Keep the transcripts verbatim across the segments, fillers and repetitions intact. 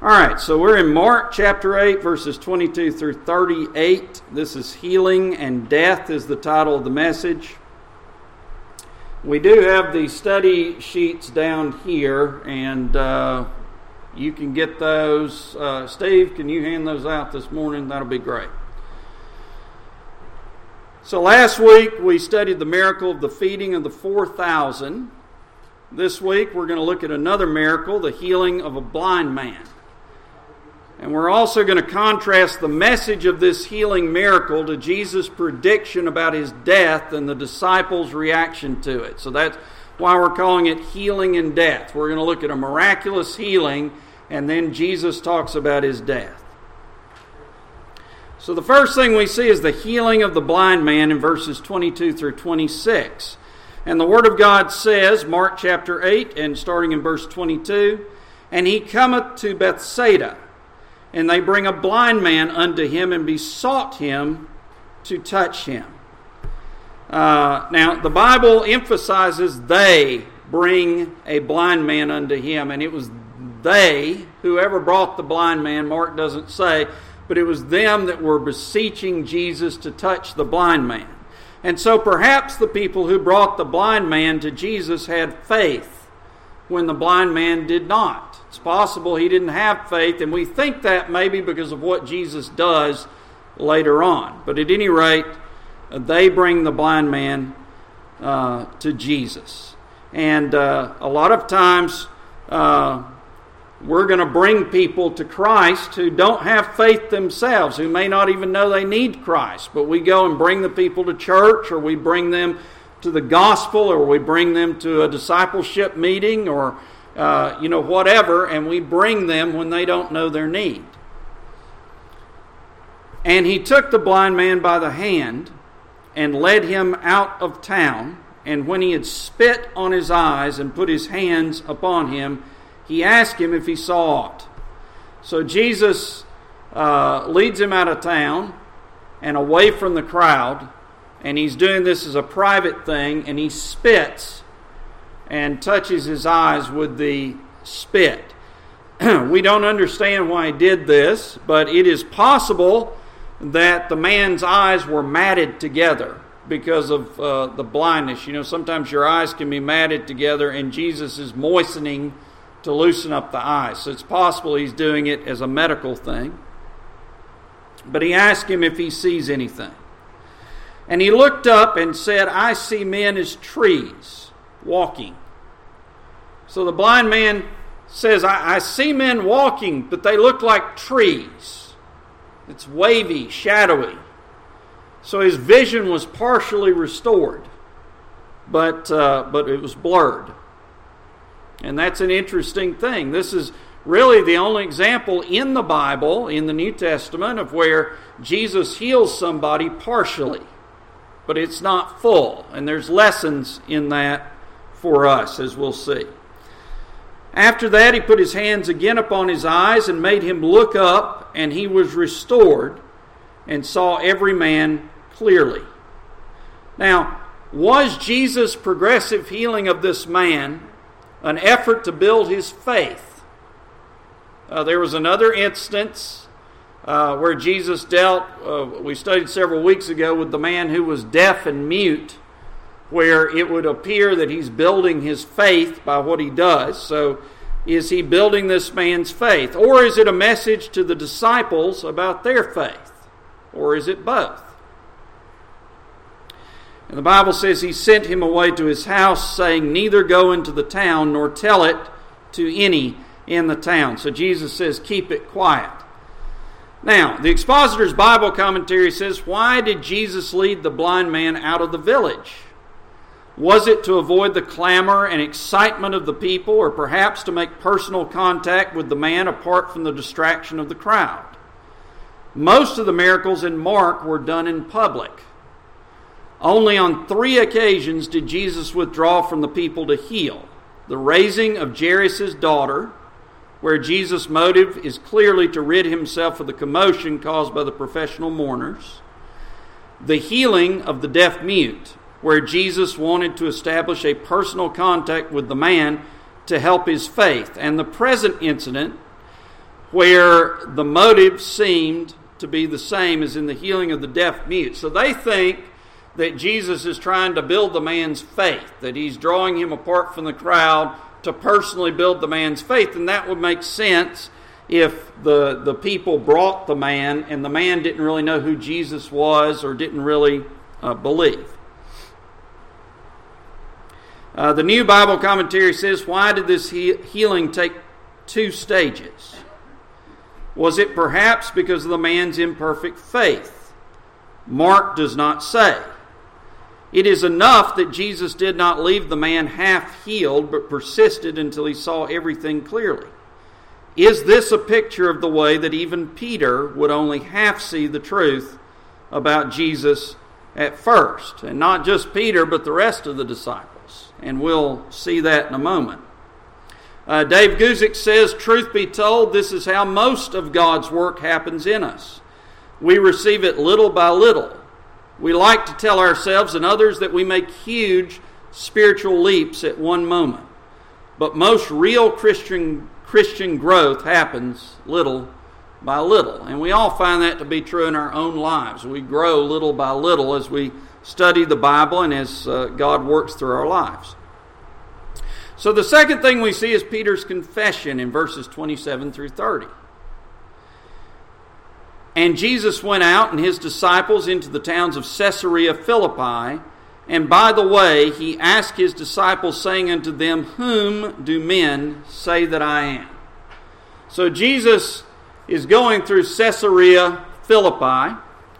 All right, so we're in Mark chapter eight, verses twenty-two through thirty-eight. This is Healing and Death is the title of the message. We do have the study sheets down here, and uh, you can get those. Uh, Steve, can you hand those out this morning? That'll be great. So last week we studied the miracle of the feeding of the four thousand. This week we're going to look at another miracle, the healing of a blind man. And we're also going to contrast the message of this healing miracle to Jesus' prediction about his death and the disciples' reaction to it. So that's why we're calling it Healing and Death. We're going to look at a miraculous healing, and then Jesus talks about his death. So the first thing we see is the healing of the blind man in verses twenty-two through twenty-six. And the Word of God says, Mark chapter eight, and starting in verse twenty-two, "And he cometh to Bethsaida, and they bring a blind man unto him, and besought him to touch him." Uh, now, the Bible emphasizes they bring a blind man unto him, and it was they, whoever brought the blind man, Mark doesn't say, but it was them that were beseeching Jesus to touch the blind man. And so perhaps the people who brought the blind man to Jesus had faith when the blind man did not. It's possible he didn't have faith, and we think that maybe because of what Jesus does later on. But at any rate, they bring the blind man uh, to Jesus. And uh, a lot of times uh, we're going to bring people to Christ who don't have faith themselves, who may not even know they need Christ. But we go and bring the people to church, or we bring them to the gospel, or we bring them to a discipleship meeting, or Uh, you know, whatever, and we bring them when they don't know their need. "And he took the blind man by the hand and led him out of town. And when he had spit on his eyes and put his hands upon him, he asked him if he saw aught." So Jesus uh, leads him out of town and away from the crowd, and he's doing this as a private thing, and he spits and touches his eyes with the spit. We don't understand why he did this, but it is possible that the man's eyes were matted together because of uh, the blindness. You know, sometimes your eyes can be matted together, and Jesus is moistening to loosen up the eyes. So it's possible he's doing it as a medical thing. But he asked him if he sees anything. "And he looked up and said, I see men as trees walking." So the blind man says, I, I see men walking, but they look like trees. It's wavy, shadowy. So his vision was partially restored, but uh, but it was blurred. And that's an interesting thing. This is really the only example in the Bible, in the New Testament, of where Jesus heals somebody partially, but it's not full. And there's lessons in that for us, as we'll see. After that, he put his hands again upon his eyes and made him look up, and he was restored and saw every man clearly. Now, was Jesus' progressive healing of this man an effort to build his faith? Uh, there was another instance uh, where Jesus dealt, uh, we studied several weeks ago, with the man who was deaf and mute, where it would appear that he's building his faith by what he does. So is he building this man's faith? Or is it a message to the disciples about their faith? Or is it both? And the Bible says he sent him away to his house, saying, neither go into the town, nor tell it to any in the town. So Jesus says, keep it quiet. Now, the Expositor's Bible commentary says, why did Jesus lead the blind man out of the village? Was it to avoid the clamor and excitement of the people, or perhaps to make personal contact with the man apart from the distraction of the crowd? Most of the miracles in Mark were done in public. Only on three occasions did Jesus withdraw from the people to heal. The raising of Jairus' daughter, where Jesus' motive is clearly to rid himself of the commotion caused by the professional mourners. The healing of the deaf mute, where Jesus wanted to establish a personal contact with the man to help his faith. And the present incident where the motive seemed to be the same as in the healing of the deaf mute. So they think that Jesus is trying to build the man's faith, that he's drawing him apart from the crowd to personally build the man's faith. And that would make sense if the, the people brought the man and the man didn't really know who Jesus was or didn't really uh, believe. Uh, the New Bible Commentary says, why did this he- healing take two stages? Was it perhaps because of the man's imperfect faith? Mark does not say. It is enough that Jesus did not leave the man half healed, but persisted until he saw everything clearly. Is this a picture of the way that even Peter would only half see the truth about Jesus at first? And not just Peter, but the rest of the disciples. And we'll see that in a moment. Uh, Dave Guzik says, truth be told, this is how most of God's work happens in us. We receive it little by little. We like to tell ourselves and others that we make huge spiritual leaps at one moment. But most real Christian Christian growth happens little by little. And we all find that to be true in our own lives. We grow little by little as we study the Bible and as uh, God works through our lives. So the second thing we see is Peter's confession in verses twenty-seven through thirty. And Jesus went out and his disciples into the towns of Caesarea Philippi, and by the way he asked his disciples, saying unto them, whom do men say that I am? So Jesus is going through Caesarea Philippi,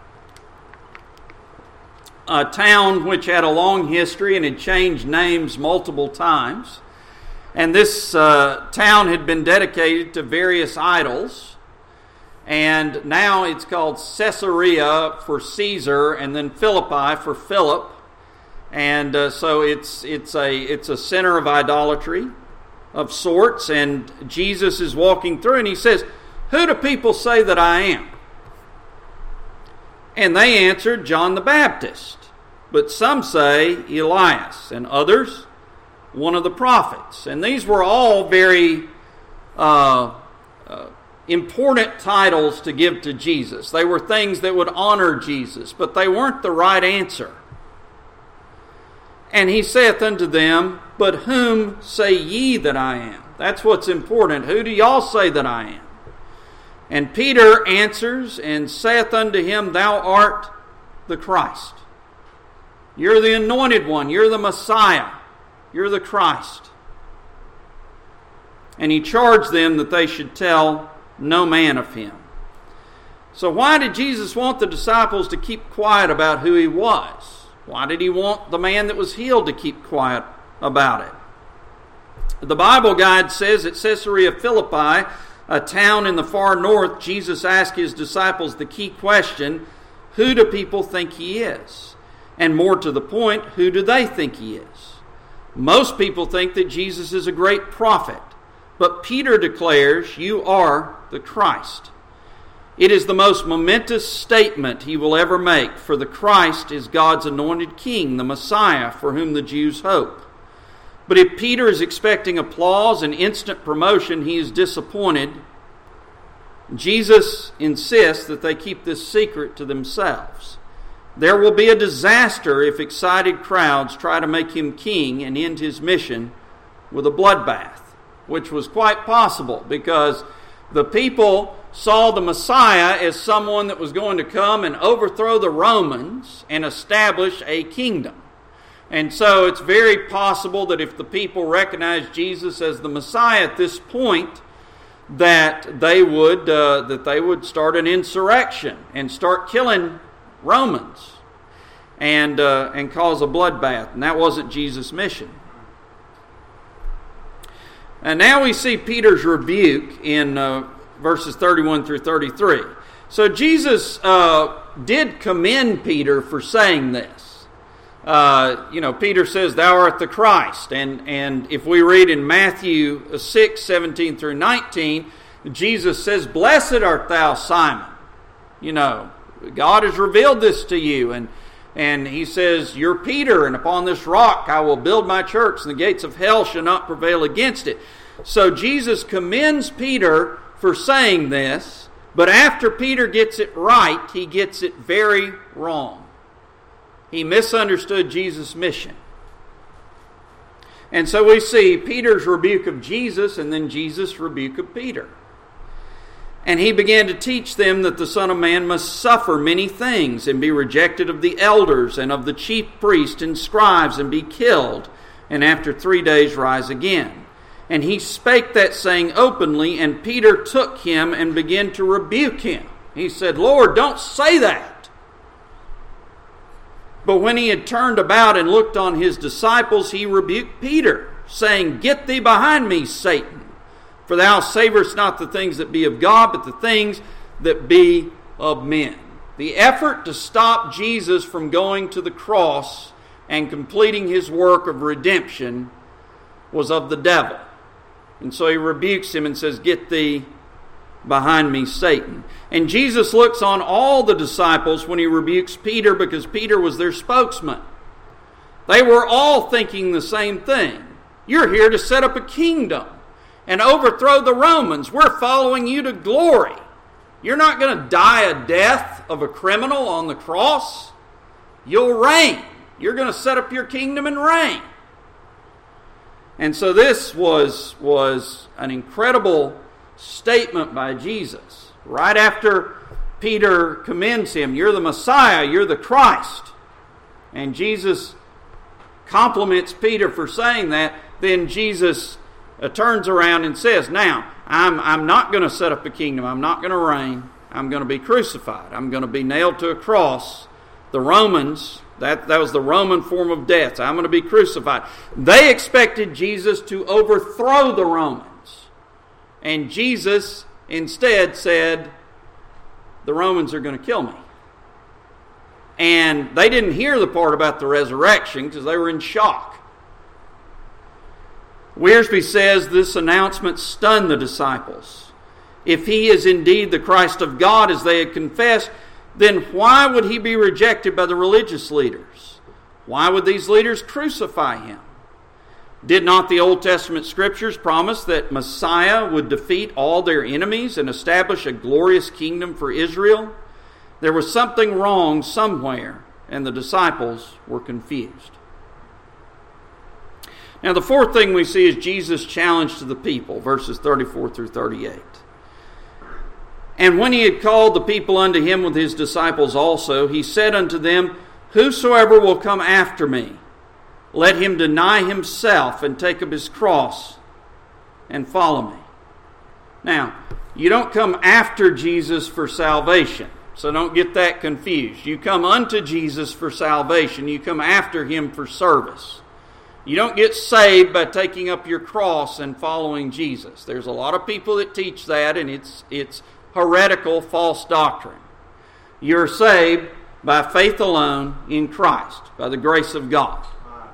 a town which had a long history and had changed names multiple times. And this uh, town had been dedicated to various idols. And now it's called Caesarea for Caesar, and then Philippi for Philip. And uh, so it's it's a it's a center of idolatry of sorts. And Jesus is walking through, and he says, "Who do people say that I am?" And they answered, "John the Baptist. But some say Elias, and others, one of the prophets." And these were all very uh, uh, important titles to give to Jesus. They were things that would honor Jesus, but they weren't the right answer. And he saith unto them, "But whom say ye that I am?" That's what's important. Who do y'all say that I am? And Peter answers and saith unto him, "Thou art the Christ." You're the anointed one. You're the Messiah. You're the Christ. And he charged them that they should tell no man of him. So why did Jesus want the disciples to keep quiet about who he was? Why did he want the man that was healed to keep quiet about it? The Bible guide says at Caesarea Philippi, a town in the far north, Jesus asked his disciples the key question, who do people think he is? And more to the point, who do they think he is? Most people think that Jesus is a great prophet, but Peter declares, "You are the Christ." It is the most momentous statement he will ever make, for the Christ is God's anointed king, the Messiah for whom the Jews hope. But if Peter is expecting applause and instant promotion, he is disappointed. Jesus insists that they keep this secret to themselves. There will be a disaster if excited crowds try to make him king and end his mission with a bloodbath, which was quite possible because the people saw the Messiah as someone that was going to come and overthrow the Romans and establish a kingdom. And so it's very possible that if the people recognized Jesus as the Messiah at this point, that they would uh, that they would start an insurrection and start killing Romans and uh, and cause a bloodbath. And that wasn't Jesus' mission. And now we see Peter's rebuke in uh, verses thirty-one through thirty-three. So Jesus uh, did commend Peter for saying this. Uh, you know, Peter says, "Thou art the Christ." And, and if we read in Matthew six, seventeen through nineteen, Jesus says, "Blessed art thou, Simon." You know, God has revealed this to you. And, and he says, "You're Peter, and upon this rock I will build my church, and the gates of hell shall not prevail against it." So Jesus commends Peter for saying this, but after Peter gets it right, he gets it very wrong. He misunderstood Jesus' mission. And so we see Peter's rebuke of Jesus and then Jesus' rebuke of Peter. And he began to teach them that the Son of Man must suffer many things and be rejected of the elders and of the chief priests and scribes and be killed, and after three days rise again. And he spake that saying openly, and Peter took him and began to rebuke him. He said, Lord, don't say that. But when he had turned about and looked on his disciples, he rebuked Peter, saying, Get thee behind me, Satan. For thou savorest not the things that be of God, but the things that be of men. The effort to stop Jesus from going to the cross and completing his work of redemption was of the devil. And so he rebukes him and says, Get thee behind me, Satan. And Jesus looks on all the disciples when he rebukes Peter, because Peter was their spokesman. They were all thinking the same thing. You're here to set up a kingdom and overthrow the Romans. We're following you to glory. You're not going to die a death of a criminal on the cross. You'll reign. You're going to set up your kingdom and reign. And so this was, was an incredible statement by Jesus. Right after Peter commends him, you're the Messiah, you're the Christ. And Jesus compliments Peter for saying that. Then Jesus Uh, turns around and says, now, I'm, I'm not going to set up a kingdom. I'm not going to reign. I'm going to be crucified. I'm going to be nailed to a cross. The Romans, that, that was the Roman form of death. So I'm going to be crucified. They expected Jesus to overthrow the Romans. And Jesus instead said, the Romans are going to kill me. And they didn't hear the part about the resurrection because they were in shock. Wiersbe says this announcement stunned the disciples. If he is indeed the Christ of God, as they had confessed, then why would he be rejected by the religious leaders? Why would these leaders crucify him? Did not the Old Testament scriptures promise that Messiah would defeat all their enemies and establish a glorious kingdom for Israel? There was something wrong somewhere, and the disciples were confused. Now, the fourth thing we see is Jesus' challenge to the people, verses thirty-four through thirty-eight. And when he had called the people unto him with his disciples also, he said unto them, Whosoever will come after me, let him deny himself and take up his cross and follow me. Now, you don't come after Jesus for salvation, so don't get that confused. You come unto Jesus for salvation. You come after him for service. You don't get saved by taking up your cross and following Jesus. There's a lot of people that teach that, and it's it's heretical, false doctrine. You're saved by faith alone in Christ, by the grace of God.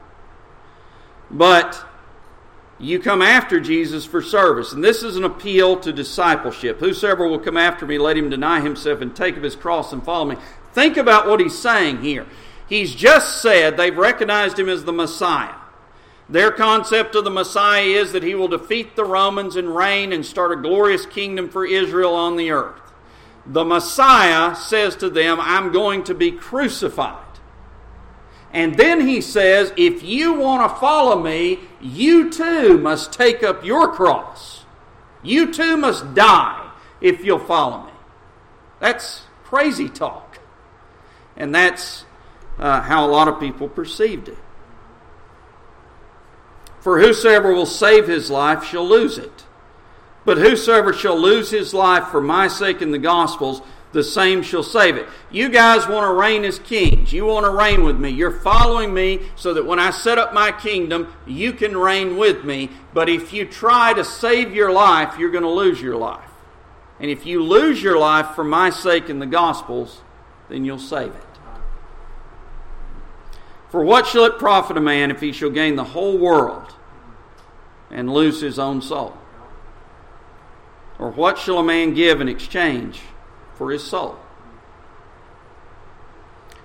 But you come after Jesus for service. And this is an appeal to discipleship. Whosoever will come after me, let him deny himself and take up his cross and follow me. Think about what he's saying here. He's just said they've recognized him as the Messiah. Their concept of the Messiah is that he will defeat the Romans and reign and start a glorious kingdom for Israel on the earth. The Messiah says to them, I'm going to be crucified. And then he says, if you want to follow me, you too must take up your cross. You too must die if you'll follow me. That's crazy talk. And that's uh, how a lot of people perceived it. For whosoever will save his life shall lose it. But whosoever shall lose his life for my sake in the Gospels, the same shall save it. You guys want to reign as kings. You want to reign with me. You're following me so that when I set up my kingdom, you can reign with me. But if you try to save your life, you're going to lose your life. And if you lose your life for my sake in the Gospels, then you'll save it. For what shall it profit a man if he shall gain the whole world and lose his own soul? Or what shall a man give in exchange for his soul?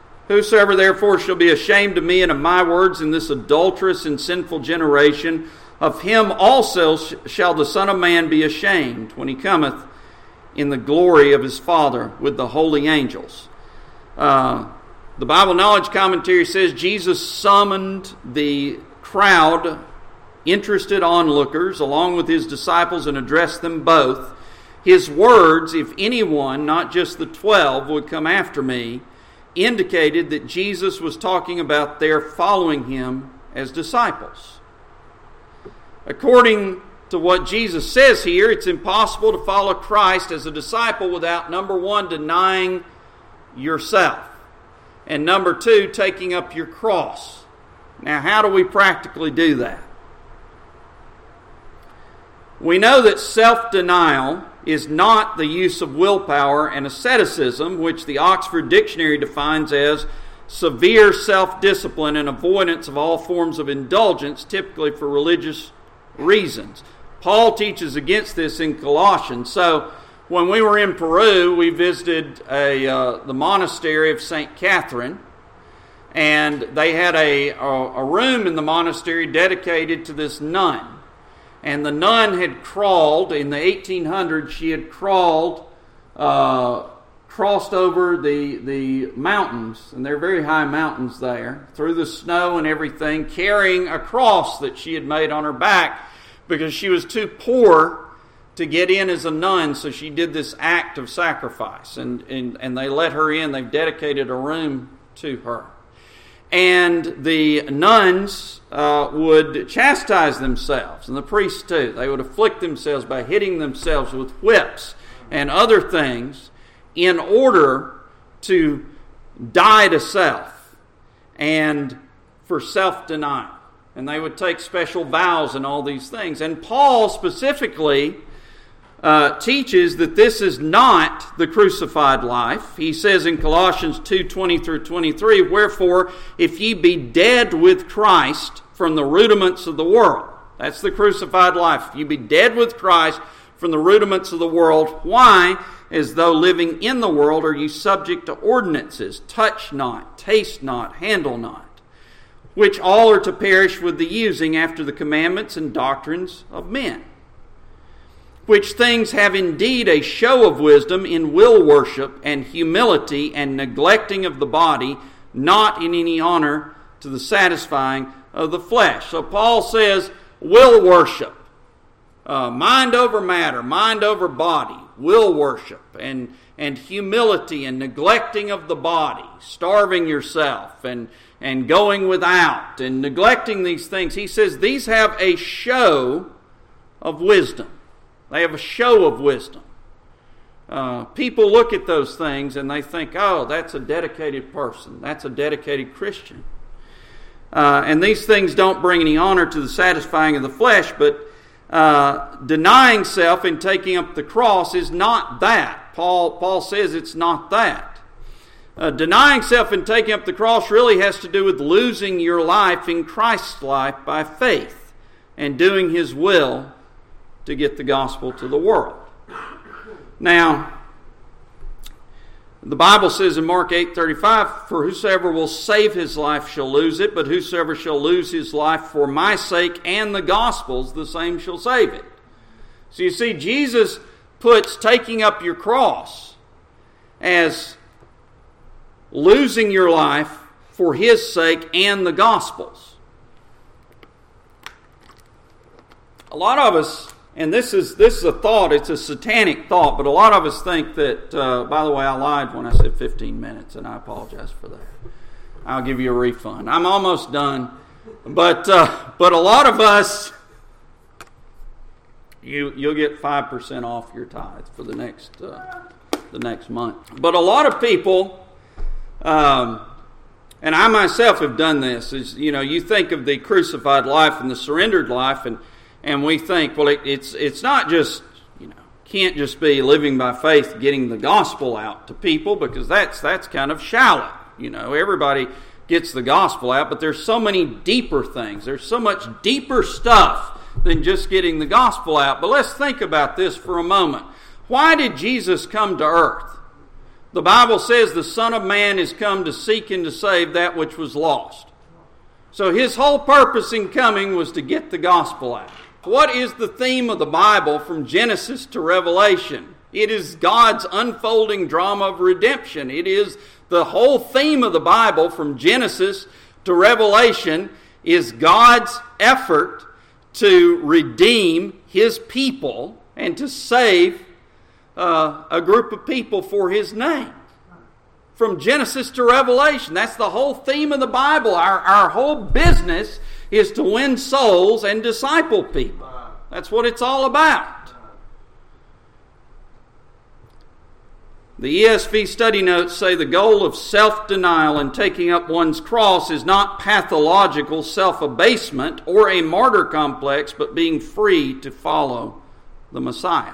Whosoever therefore shall be ashamed of me and of my words in this adulterous and sinful generation, of him also shall the Son of Man be ashamed when he cometh in the glory of his Father with the holy angels. Uh, the Bible Knowledge Commentary says Jesus summoned the crowd, interested onlookers, along with his disciples, and addressed them both. His words, if anyone, not just the twelve, would come after me, indicated that Jesus was talking about their following him as disciples. According to what Jesus says here, it's impossible to follow Christ as a disciple without, number one, denying yourself, and number two, taking up your cross. Now, how do we practically do that? We know that self-denial is not the use of willpower and asceticism, which the Oxford Dictionary defines as severe self-discipline and avoidance of all forms of indulgence, typically for religious reasons. Paul teaches against this in Colossians. So, when we were in Peru, we visited a uh, the monastery of Saint Catherine, and they had a, a, a room in the monastery dedicated to this nun. And the nun had crawled, in the eighteen hundreds, she had crawled, uh, crossed over the, the mountains, and they're very high mountains there, through the snow and everything, carrying a cross that she had made on her back because she was too poor to get in as a nun, so she did this act of sacrifice. And, and, and they let her in. They've dedicated a room to her. And the nuns uh, would chastise themselves, and the priests too. They would afflict themselves by hitting themselves with whips and other things in order to die to self and for self-denial. And they would take special vows and all these things. And Paul specifically Uh, teaches that this is not the crucified life. He says in Colossians two twenty through twenty-three, "Wherefore, if ye be dead with Christ from the rudiments of the world," that's the crucified life. If ye be dead with Christ from the rudiments of the world, why, as though living in the world, are ye subject to ordinances? Touch not, taste not, handle not, which all are to perish with the using after the commandments and doctrines of men. Which things have indeed a show of wisdom in will worship and humility and neglecting of the body, not in any honor to the satisfying of the flesh. So Paul says will worship, uh, mind over matter, mind over body, will worship, and, and humility and neglecting of the body, starving yourself and, and going without and neglecting these things. He says these have a show of wisdom. They have a show of wisdom. Uh, people look at those things and they think, oh, that's a dedicated person. That's a dedicated Christian. Uh, and these things don't bring any honor to the satisfying of the flesh, but uh, denying self and taking up the cross is not that. Paul, Paul says it's not that. Uh, denying self and taking up the cross really has to do with losing your life in Christ's life by faith and doing His will to get the gospel to the world. Now, the Bible says in Mark eight thirty-five, "For whosoever will save his life shall lose it, but whosoever shall lose his life for my sake and the gospel's, the same shall save it." So you see, Jesus puts taking up your cross as losing your life for His sake and the gospel's. A lot of us, and this is this is a thought, it's a satanic thought, but a lot of us think that, uh, by the way, I lied when I said fifteen minutes, and I apologize for that. I'll give you a refund. I'm almost done. But uh, but a lot of us, you, you'll get five percent off your tithe for the next, uh, the next month. But a lot of people, um, and I myself have done this, is, you know, you think of the crucified life and the surrendered life, and And we think, well, it, it's it's not just, you know, can't just be living by faith, getting the gospel out to people, because that's that's kind of shallow. You know, everybody gets the gospel out, but there's so many deeper things. There's so much deeper stuff than just getting the gospel out. But let's think about this for a moment. Why did Jesus come to earth? The Bible says the Son of Man is come to seek and to save that which was lost. So his whole purpose in coming was to get the gospel out. What is the theme of the Bible from Genesis to Revelation? It is God's unfolding drama of redemption. It is the whole theme of the Bible from Genesis to Revelation is God's effort to redeem His people and to save uh, a group of people for His name. From Genesis to Revelation, that's the whole theme of the Bible. Our, our whole business is to win souls and disciple people. That's what it's all about. The E S V study notes say the goal of self-denial and taking up one's cross is not pathological self-abasement or a martyr complex, but being free to follow the Messiah.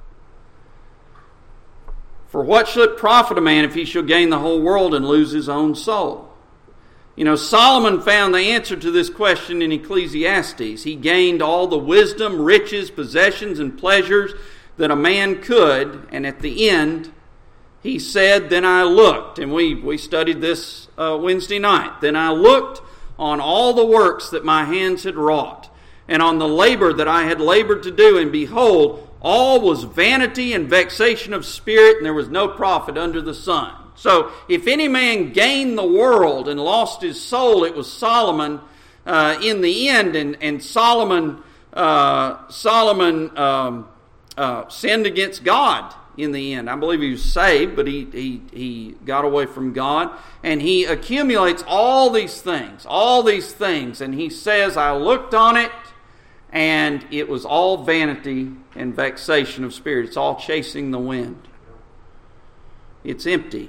For what should it profit a man if he shall gain the whole world and lose his own soul? You know, Solomon found the answer to this question in Ecclesiastes. He gained all the wisdom, riches, possessions, and pleasures that a man could, and at the end, he said, then I looked, and we, we studied this uh, Wednesday night, then I looked on all the works that my hands had wrought, and on the labor that I had labored to do, and behold, all was vanity and vexation of spirit, and there was no profit under the sun. So, if any man gained the world and lost his soul, it was Solomon uh, in the end, and, and Solomon, uh, Solomon um, uh, sinned against God. In the end, I believe he was saved, but he, he he got away from God, and he accumulates all these things, all these things, and he says, I looked on it, and it was all vanity and vexation of spirit. It's all chasing the wind. It's empty.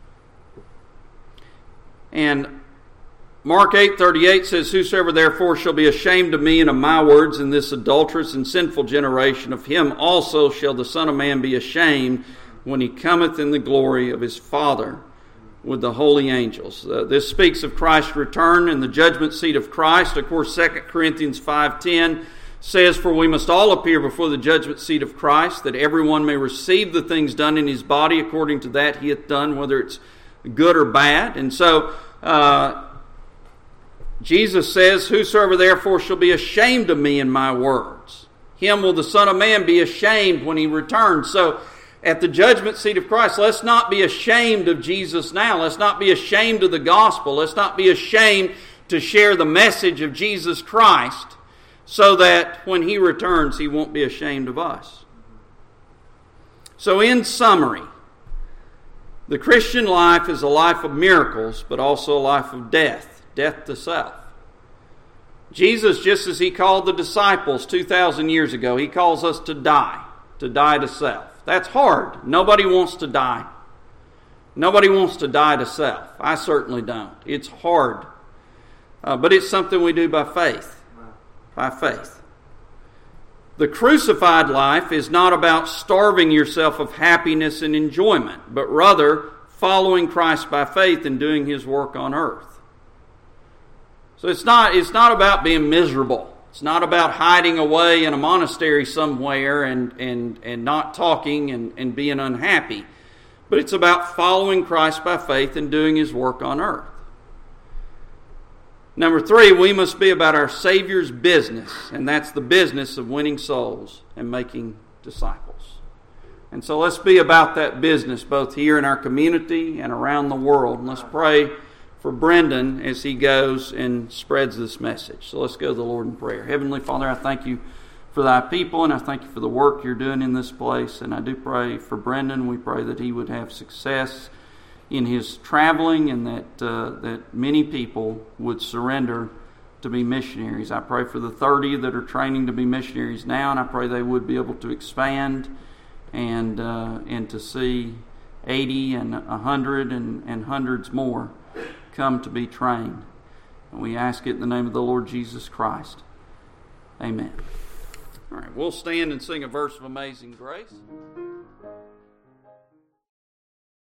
And Mark eight thirty-eight says, whosoever therefore shall be ashamed of me and of my words in this adulterous and sinful generation, of him also shall the Son of Man be ashamed when he cometh in the glory of his Father with the holy angels. Uh, this speaks of Christ's return and the judgment seat of Christ. Of course, Second Corinthians five ten says, for we must all appear before the judgment seat of Christ, that everyone may receive the things done in his body according to that he hath done, whether it's good or bad. And so, uh, Jesus says, whosoever therefore shall be ashamed of me and my words, him will the Son of Man be ashamed when he returns. So, at the judgment seat of Christ, let's not be ashamed of Jesus now. Let's not be ashamed of the gospel. Let's not be ashamed to share the message of Jesus Christ, so that when he returns, he won't be ashamed of us. So, in summary, the Christian life is a life of miracles, but also a life of death. Death to self. Jesus, just as he called the disciples two thousand years ago, he calls us to die, to die to self. That's hard. Nobody wants to die. Nobody wants to die to self. I certainly don't. It's hard. Uh, but it's something we do by faith. By faith. The crucified life is not about starving yourself of happiness and enjoyment, but rather following Christ by faith and doing His work on earth. So it's not, it's not about being miserable. It's not about hiding away in a monastery somewhere and, and, and not talking and, and being unhappy. But it's about following Christ by faith and doing His work on earth. Number three, we must be about our Savior's business, and that's the business of winning souls and making disciples. And so let's be about that business, both here in our community and around the world. And let's pray for Brendan as he goes and spreads this message. So let's go to the Lord in prayer. Heavenly Father, I thank you for thy people, and I thank you for the work you're doing in this place. And I do pray for Brendan. We pray that he would have success in his traveling, and that uh, that many people would surrender to be missionaries. I pray for the thirty that are training to be missionaries now, and I pray they would be able to expand and uh, and to see eighty and one hundred and, and hundreds more come to be trained. And we ask it in the name of the Lord Jesus Christ. Amen. All right, we'll stand and sing a verse of Amazing Grace.